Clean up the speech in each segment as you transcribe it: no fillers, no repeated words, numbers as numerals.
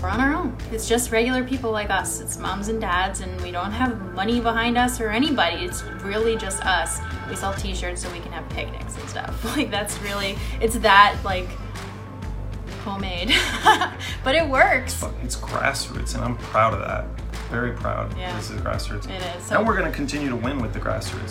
we're on our own. It's just regular people like us. It's moms and dads, and we don't have money behind us or anybody. It's really just us. We sell t-shirts so we can have picnics and stuff. Like, that's really, it's that, like, homemade. But it works. It's grassroots, and I'm proud of that. Very proud. Yeah. This is grassroots. It is. So, and we're going to continue to win with the grassroots.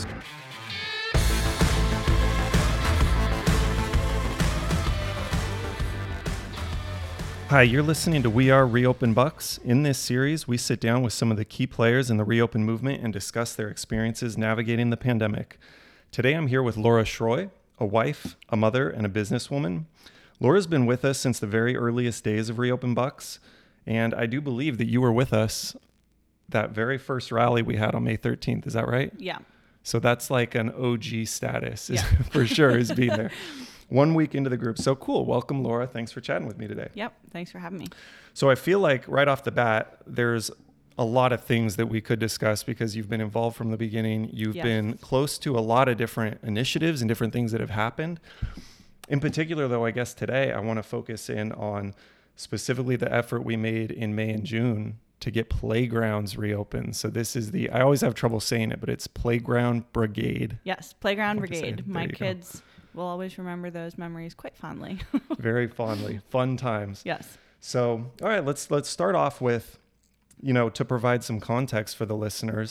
Hi, you're listening to We Are Reopen Bucks. In this series, we sit down with some of the key players in the reopen movement and discuss their experiences navigating the pandemic. Today, I'm here with Laura Schroy, a wife, a mother, and a businesswoman. Laura's been with us since the very earliest days of Reopen Bucks, and I do believe that you were with us that very first rally we had on May 13th. Is that right? Yeah. So that's like an OG status, Yeah. for sure, is being there. 1 week into the group. So cool. Welcome, Laura. Thanks for chatting with me today. Yep. Thanks for having me. So I feel like right off the bat, there's a lot of things that we could discuss because you've been involved from the beginning. You've Yes. been close to a lot of different initiatives and different things that have happened. In particular, though, I guess today I want to focus in on specifically the effort we made in May and June to get playgrounds reopened. So this is I always have trouble saying it, but it's Playground Brigade. Yes. Playground What to say. Brigade. There My you go. kids will always remember those memories quite fondly. Very fondly. Fun times. Yes. So, all right, let's start off with, to provide some context for the listeners.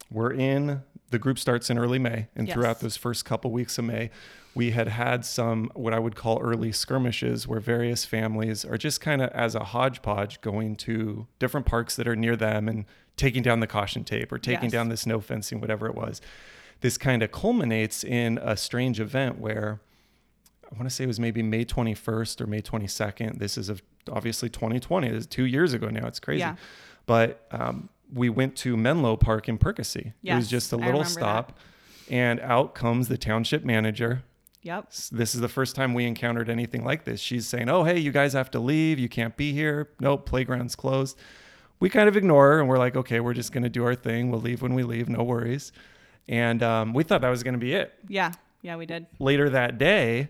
The group starts in early May, and Yes. throughout those first couple weeks of May, we had some, what I would call early skirmishes where various families are just kind of as a hodgepodge going to different parks that are near them and taking down the caution tape or taking Yes. down the snow fencing, whatever it was. This kind of culminates in a strange event where I want to say it was maybe May 21st or May 22nd. This is obviously 2020. This is 2 years ago now. It's crazy. Yeah. But we went to Menlo Park in Percy. It was Yes, just a I little remember stop. And out comes the township manager. Yep. This is the first time we encountered anything like this. She's saying, oh, hey, you guys have to leave. You can't be here. Nope, playground's closed. We kind of ignore her and we're like, okay, we're just going to do our thing. We'll leave when we leave. No worries. And we thought that was going to be it. Yeah. Yeah, we did. Later that day,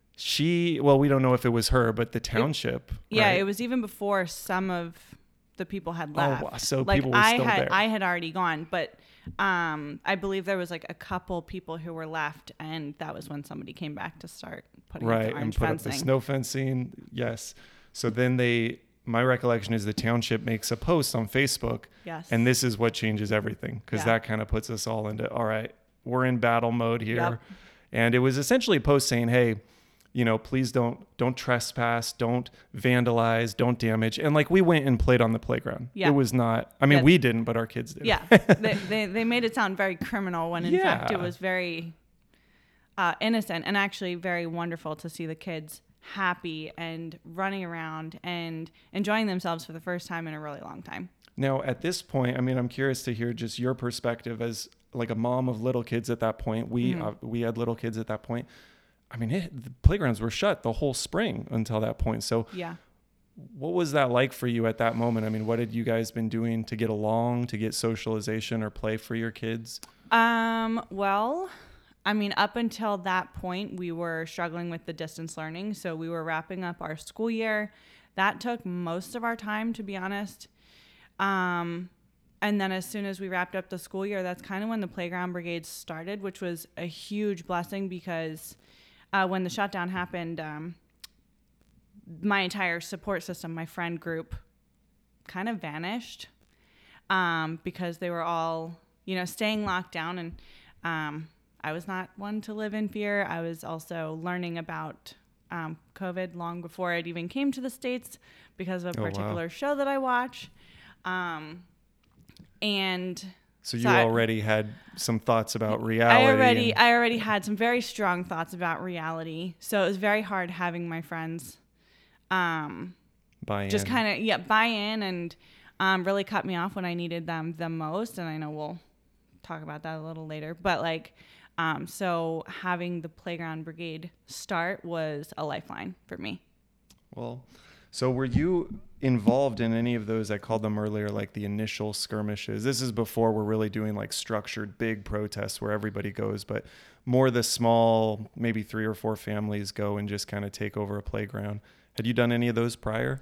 we don't know if it was her, but the township. Yeah, right? it was even before some of the people had left. Oh, wow. So like people were still I there. had already gone, but I believe there was like a couple people who were left, and that was when somebody came back to start putting up the Right, and orange put fencing. up the snow fencing. Yes. So then my recollection is the township makes a post on Facebook. Yes. And this is what changes everything because Yeah. that kind of puts us all into, all right, we're in battle mode here. Yep. And it was essentially a post saying, hey, please don't trespass, don't vandalize, don't damage. And like we went and played on the playground. Yeah. It was not, Yeah. we didn't, but our kids did. Yeah, they made it sound very criminal when in fact it Yeah. was very innocent and actually very wonderful to see the kids happy and running around and enjoying themselves for the first time in a really long time. Now, at this point, I'm curious to hear just your perspective as like a mom of little kids at that point. We had little kids at that point. The playgrounds were shut the whole spring until that point. So Yeah. what was that like for you at that moment? What had you guys been doing to get along, to get socialization or play for your kids? Well, up until that point, we were struggling with the distance learning. So we were wrapping up our school year. That took most of our time, to be honest. And then as soon as we wrapped up the school year, that's kind of when the Playground Brigade started, which was a huge blessing because when the shutdown happened, my entire support system, my friend group, kind of vanished because they were all, staying locked down. And I was not one to live in fear. I was also learning about COVID long before it even came to the States because of a particular show that I watch. So you already had some thoughts about reality. I already had some very strong thoughts about reality. So it was very hard having my friends buy just in. kind of buy in and really cut me off when I needed them the most. And I know we'll talk about that a little later. But so having the Playground Brigade start was a lifeline for me. Well, so were you involved in any of those? I called them earlier, like the initial skirmishes. This is before we're really doing like structured big protests where everybody goes, but more the small, maybe 3 or 4 families go and just kind of take over a playground. Had you done any of those prior?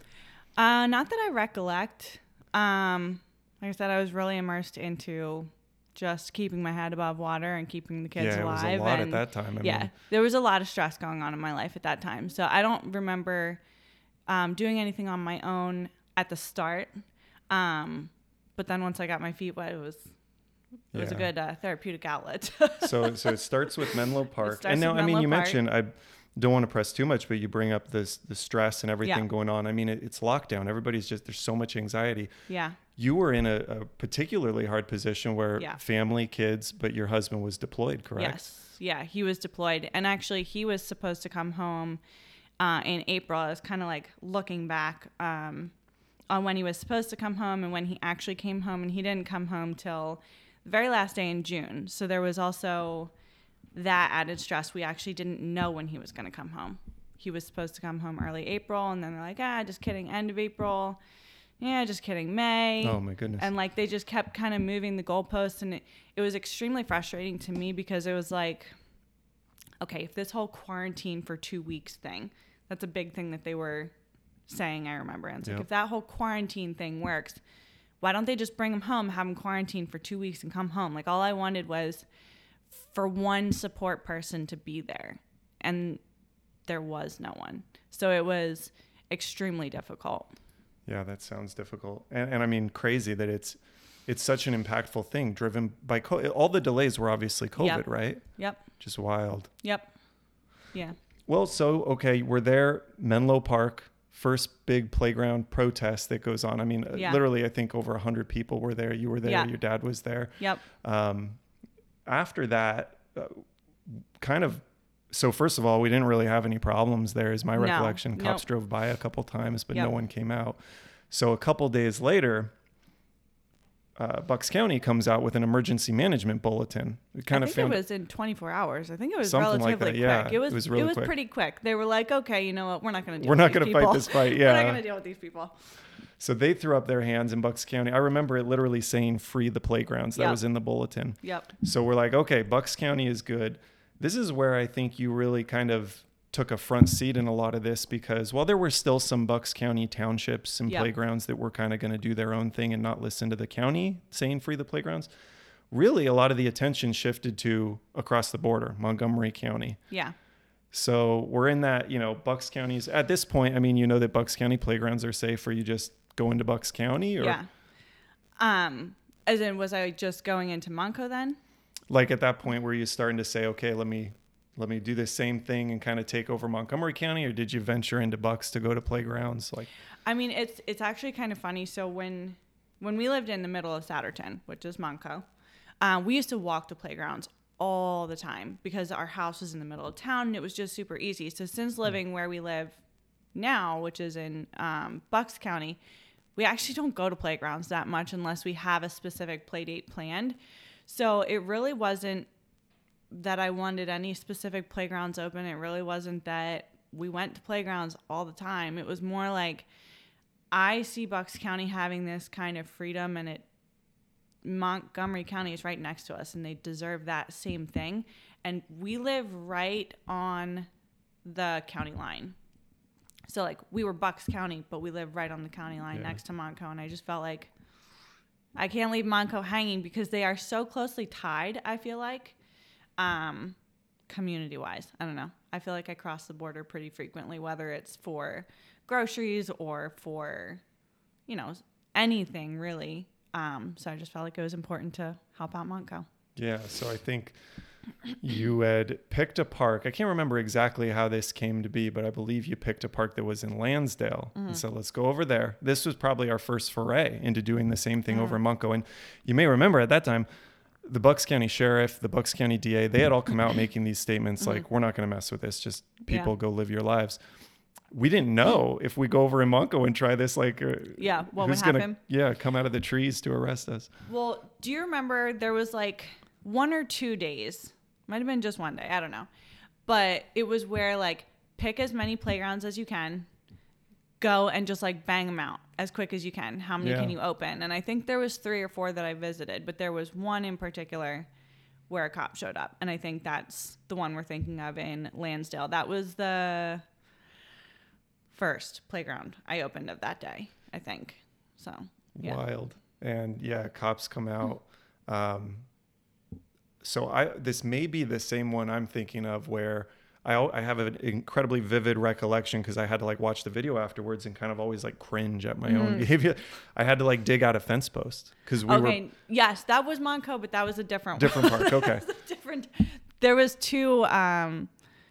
Not that I recollect. Like I said, I was really immersed into just keeping my head above water and keeping the kids alive. Yeah, it was a lot and at that time. I mean, there was a lot of stress going on in my life at that time. So I don't remember doing anything on my own at the start. But then once I got my feet wet, it was a good therapeutic outlet. so it starts with Menlo Park. And now, with I mean, Menlo you Park. mentioned, I don't want to press too much, but you bring up the stress and everything Yeah. going on. I mean, it's lockdown. Everybody's just, there's so much anxiety. Yeah. You were in a particularly hard position where Yeah. family, kids, but your husband was deployed, correct? Yes. Yeah, he was deployed. And actually, he was supposed to come home in April. I was kind of like looking back on when he was supposed to come home and when he actually came home. And he didn't come home till the very last day in June. So there was also that added stress. We actually didn't know when he was going to come home. He was supposed to come home early April. And then they're like, just kidding, end of April. Yeah, just kidding, May. Oh, my goodness. And like they just kept kind of moving the goalposts. And it was extremely frustrating to me because it was like, okay, if this whole quarantine for 2 weeks thing, that's a big thing that they were saying, I remember. And it's like, Yep. if that whole quarantine thing works, why don't they just bring him home, have him quarantined for 2 weeks and come home? Like all I wanted was for one support person to be there. And there was no one. So it was extremely difficult. Yeah, that sounds difficult. And I mean, crazy that it's such an impactful thing driven by COVID. All the delays were obviously COVID, Yep. right? Yep. Just wild. Yep. Yeah. Well, so, okay, we're there, Menlo Park, first big playground protest that goes on. I mean, Yeah. literally, I think over 100 people were there. You were there. Yeah. Your dad was there. Yep. After that, so first of all, we didn't really have any problems there, is my No. recollection. Cops Nope. drove by a couple times, but Yep. no one came out. So a couple days later, Bucks County comes out with an emergency management bulletin. We kind I of think found it was in 24 hours. I think it was Something like relatively that, yeah. quick. It was really quick. pretty quick. They were like, okay, you know what? We're not going to deal We're with not these gonna people. fight this fight, We're yeah. not going to deal with these people. So they threw up their hands in Bucks County. I remember it literally saying free the playgrounds. That Yep. was in the bulletin. Yep. So we're like, okay, Bucks County is good. This is where I think you really kind of took a front seat in a lot of this, because while there were still some Bucks County townships and Yep. playgrounds that were kind of going to do their own thing and not listen to the county saying free the playgrounds, really a lot of the attention shifted to across the border, Montgomery County. Yeah. So we're in that, Bucks County's at this point. I mean, you know that Bucks County playgrounds are safe, or you just go into Bucks County, or Yeah. As in, was I just going into Monco then? like at that point where you're starting to say, okay, let me do the same thing and kind of take over Montgomery County, or did you venture into Bucks to go to playgrounds? Like, I mean, it's actually kind of funny. So when we lived in the middle of Satterton, which is Monco, we used to walk to playgrounds all the time because our house was in the middle of town and it was just super easy. So since living where we live now, which is in Bucks County, we actually don't go to playgrounds that much unless we have a specific play date planned. So it really wasn't that I wanted any specific playgrounds open. It really wasn't that we went to playgrounds all the time. It was more like I see Bucks County having this kind of freedom, and Montgomery County is right next to us and they deserve that same thing. And we live right on the county line. So like we were Bucks County, but we live right on the county line next to Montco. And I just felt like I can't leave Montco hanging because they are so closely tied, I feel like, community wise. I don't know. I feel like I cross the border pretty frequently, whether it's for groceries or for, anything really. So I just felt like it was important to help out Montco. yeah. So I think you had picked a park. I can't remember exactly how this came to be, but I believe you picked a park that was in Lansdale. And so let's go over there. This was probably our first foray into doing the same thing over in Montco. And you may remember at that time, the Bucks County Sheriff, the Bucks County DA, they had all come out making these statements like, we're not going to mess with this. Just people go live your lives. We didn't know if we go over in Montco and try this, like, what who's would gonna, happen? come out of the trees to arrest us. Well, do you remember there was like 1 or 2 days, might have been just one day, I don't know. But it was where like pick as many playgrounds as you can, go and just like bang them out as quick as you can. How many can you open? And I think there was 3 or 4 that I visited, but there was one in particular where a cop showed up. And I think that's the one we're thinking of in Lansdale. That was the first playground I opened of that day, I think. So, yeah. Wild. And yeah, cops come out. So this may be the same one I'm thinking of, where I have an incredibly vivid recollection, because I had to like watch the video afterwards and kind of always like cringe at my own behavior. I had to like dig out a fence post because we were. Yes, that was Montco, but that was a different park. Okay. There was two, I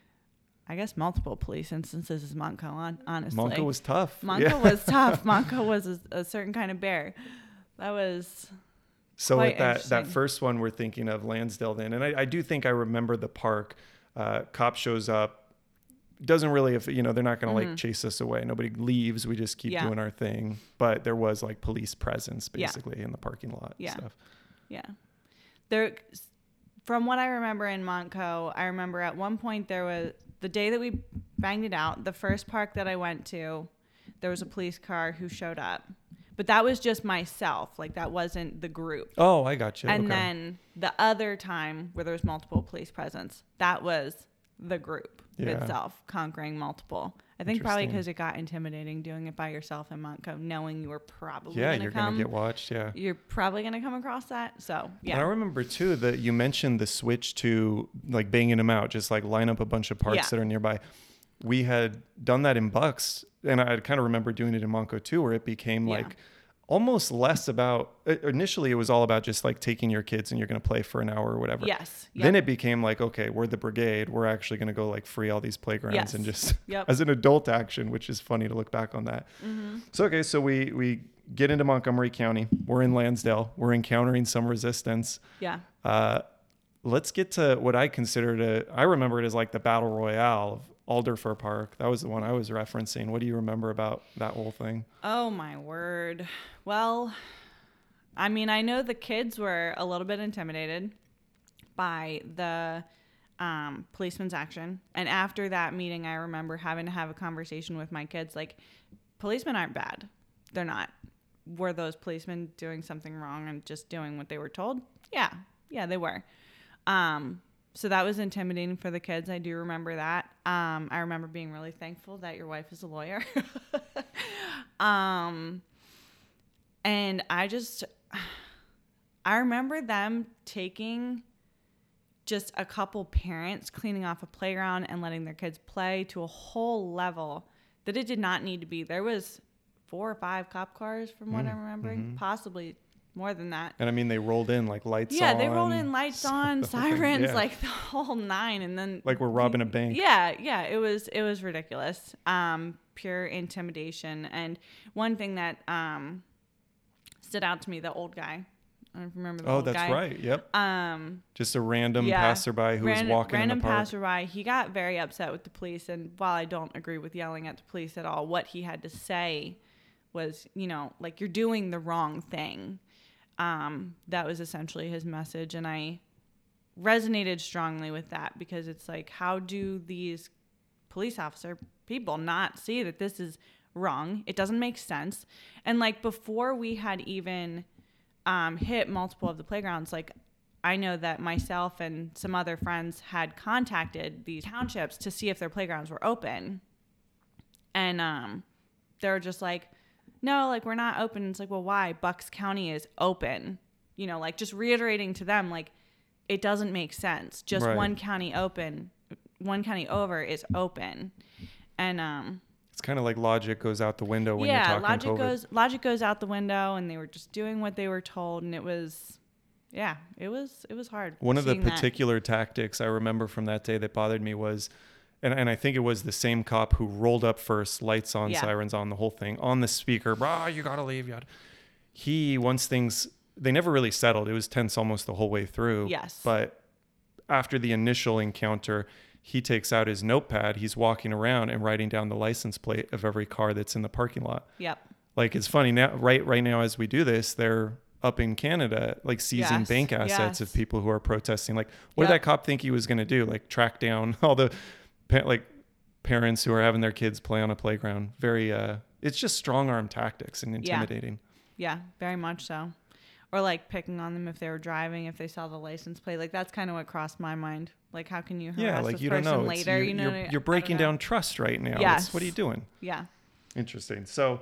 guess multiple police instances in Montco, honestly. Montco was tough. Montco was tough. Montco was a certain kind of bear. That was. So at that first one, we're thinking of Lansdale then. And I do think I remember the park. Cop shows up, doesn't really, they're not going to like chase us away. Nobody leaves. We just keep doing our thing. But there was like police presence basically in the parking lot and stuff. Yeah. There, from what I remember in Montco, I remember at one point there was, the day that we banged it out, the first park that I went to, there was a police car who showed up. But that was just myself. Like, that wasn't the group. Oh, I got you. And then the other time where there was multiple police presence, that was the group itself conquering multiple. I think probably because it got intimidating doing it by yourself in Montco, knowing you were probably going to you're going to get watched. Yeah. You're probably going to come across that. So, yeah. And I remember, too, that you mentioned the switch to, like, banging them out, just, like, line up a bunch of parks that are nearby. We had done that in Bucks, and I kind of remember doing it in Montco too, where it became like almost less about, initially it was all about just like taking your kids and you're going to play for an hour or whatever. Yes. Then it became like, okay, we're the brigade. We're actually going to go like free all these playgrounds and just as an adult action, which is funny to look back on that. So, okay. So we get into Montgomery County. We're in Lansdale. We're encountering some resistance. Yeah. Let's get to what I consider I remember it as like the battle royale of Alderfer Park. That was the one I was referencing. What do you remember about that whole thing? Oh, my word. Well, I mean, I know the kids were a little bit intimidated by the policeman's action. And after that meeting, I remember having to have a conversation with my kids. Like, policemen aren't bad. They're not. Were those policemen doing something wrong and just doing what they were told? Yeah. Yeah, they were. So that was intimidating for the kids. I do remember that. I remember being really thankful that your wife is a lawyer. And I remember them taking just a couple parents cleaning off a playground and letting their kids play to a whole level that it did not need to be. There was 4 or 5 cop cars from what I'm remembering, possibly more than that. And I mean, they rolled in like lights on. Yeah, they rolled in lights on, sirens, like the whole 9. And then like we're robbing a bank. Yeah, it was ridiculous. Pure intimidation. And one thing that stood out to me, the old guy. I don't remember the old guy. Oh, that's right. Yep. Just a random passerby who was walking in the park. Random passerby. He got very upset with the police. And while I don't agree with yelling at the police at all, what he had to say was, like, you're doing the wrong thing. That was essentially his message. And I resonated strongly with that because it's like, how do these police officer people not see that this is wrong? It doesn't make sense. And like before we had even hit multiple of the playgrounds, like I know that myself and some other friends had contacted these townships to see if their playgrounds were open. And they were just like, no, like we're not open. It's like, well, why? Bucks County is open. Like just reiterating to them, like it doesn't make sense. Just one county open, one county over is open. And it's kind of like logic goes out the window when you're talking COVID. Logic goes out the window, and they were just doing what they were told, and it was hard. One of the particular tactics I remember from that day that bothered me was, and I think it was the same cop who rolled up first, lights on, sirens on, the whole thing, on the speaker, you gotta leave. Once things, they never really settled. It was tense almost the whole way through. Yes. But after the initial encounter, he takes out his notepad. He's walking around and writing down the license plate of every car that's in the parking lot. Yep. Like, it's funny now, right now as we do this, they're up in Canada, like seizing bank assets of people who are protesting. Like, what did that cop think he was going to do? Like, track down all the parents who are having their kids play on a playground. Very, it's just strong arm tactics and intimidating. Yeah, very much so. Or like picking on them if they were driving, if they saw the license plate. Like that's kind of what crossed my mind. Like, how can you harass this person later? You're breaking down trust right now. Yes. What are you doing? Yeah. Interesting. So,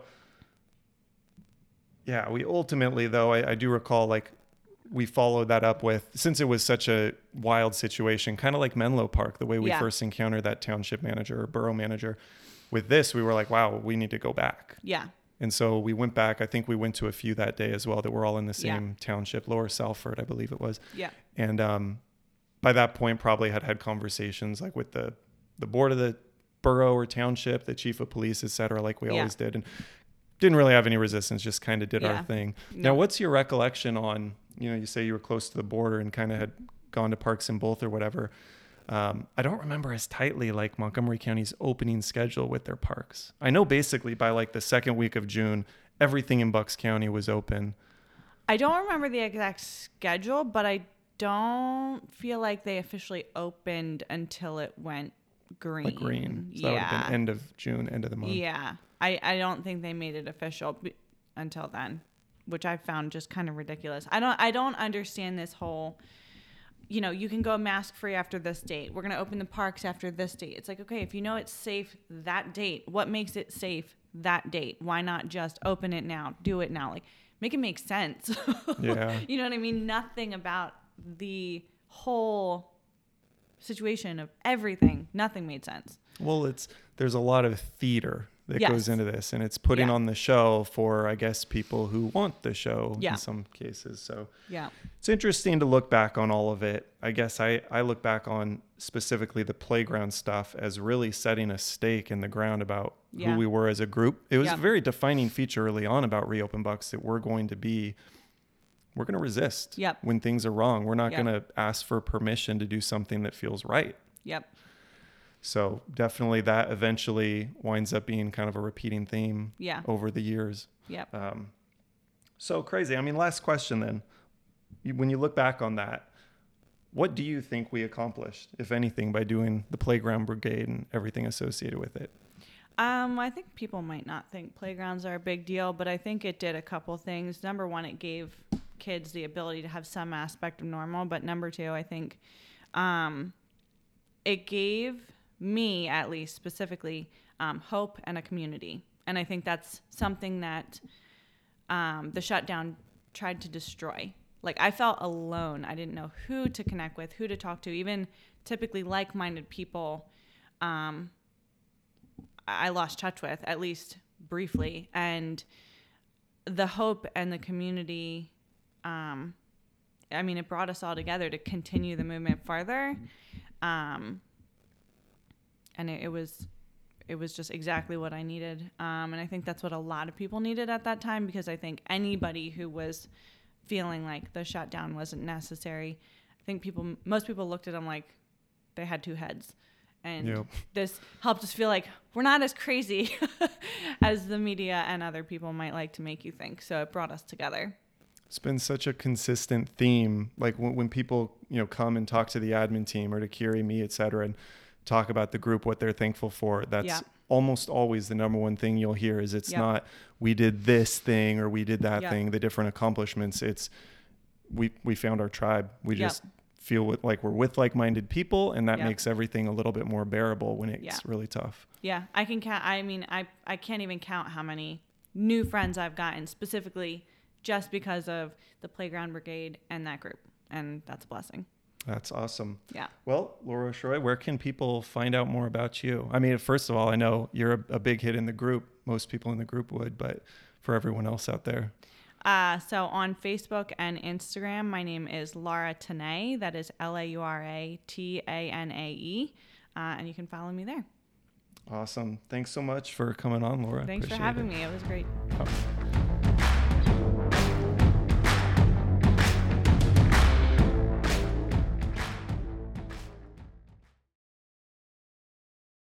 yeah, we ultimately, though, I do recall, like, we followed that up with, since it was such a wild situation, kind of like Menlo Park, the way we first encountered that township manager or borough manager. With this, we were like, wow, we need to go back. Yeah. And so we went back. I think we went to a few that day as well that were all in the same township, Lower Salford, I believe it was. Yeah. And by that point, probably had conversations like with the board of the borough or township, the chief of police, et cetera, like we always did. And didn't really have any resistance, just kind of did our thing. No. Now, what's your recollection on, you say you were close to the border and kind of had gone to parks in both or whatever. I don't remember as tightly like Montgomery County's opening schedule with their parks. I know basically by like the second week of June, everything in Bucks County was open. I don't remember the exact schedule, but I don't feel like they officially opened until it went green. Like green. So that would have been end of June, end of the month. Yeah. I don't think they made it official until then, which I found just kind of ridiculous. I don't understand this whole, you can go mask free after this date. We're going to open the parks after this date. It's like, okay, if you know it's safe that date, what makes it safe that date? Why not just open it now? Do it now. Like, make it make sense. Yeah. You know what I mean? Nothing about the whole situation of everything. Nothing made sense. Well, there's a lot of theater that goes into this, and it's putting on the show for, I guess, people who want the show in some cases. So it's interesting to look back on all of it. I guess I look back on specifically the playground stuff as really setting a stake in the ground about who we were as a group. It was a very defining feature early on about Reopen Bucks that we're going to resist when things are wrong. We're not going to ask for permission to do something that feels right. Yep. So definitely that eventually winds up being kind of a repeating theme over the years. Yep. So crazy. I mean, last question then. When you look back on that, what do you think we accomplished, if anything, by doing the Playground Brigade and everything associated with it? I think people might not think playgrounds are a big deal, but I think it did a couple things. Number one, it gave kids the ability to have some aspect of normal. But number two, I think it gave me, at least specifically, hope and a community. And I think that's something that the shutdown tried to destroy. Like, I felt alone. I didn't know who to connect with, who to talk to. Even typically like-minded people, I lost touch with, at least briefly. And the hope and the community, it brought us all together to continue the movement farther. And it was just exactly what I needed. And I think that's what a lot of people needed at that time, because I think anybody who was feeling like the shutdown wasn't necessary, I think most people looked at them like they had two heads. And this helped us feel like we're not as crazy as the media and other people might like to make you think. So it brought us together. It's been such a consistent theme. Like when people, come and talk to the admin team or to Kiri, me, et cetera, and talk about the group, what they're thankful for, that's almost always the number one thing you'll hear is it's not we did this thing or we did that thing, the different accomplishments. It's we found our tribe. We just feel like we're with like-minded people, and that makes everything a little bit more bearable when it's really tough. Yeah, I can count. I can't even count how many new friends I've gotten specifically just because of the Playground Brigade and that group, and that's a blessing. That's awesome. Yeah. Well, Laura Schroy, where can people find out more about you? I mean, first of all, I know you're a big hit in the group. Most people in the group would, but for everyone else out there. So on Facebook and Instagram, my name is Laura Tanae. That is LauratAnae. And you can follow me there. Awesome. Thanks so much for coming on, Laura. Thanks for having me. It was great.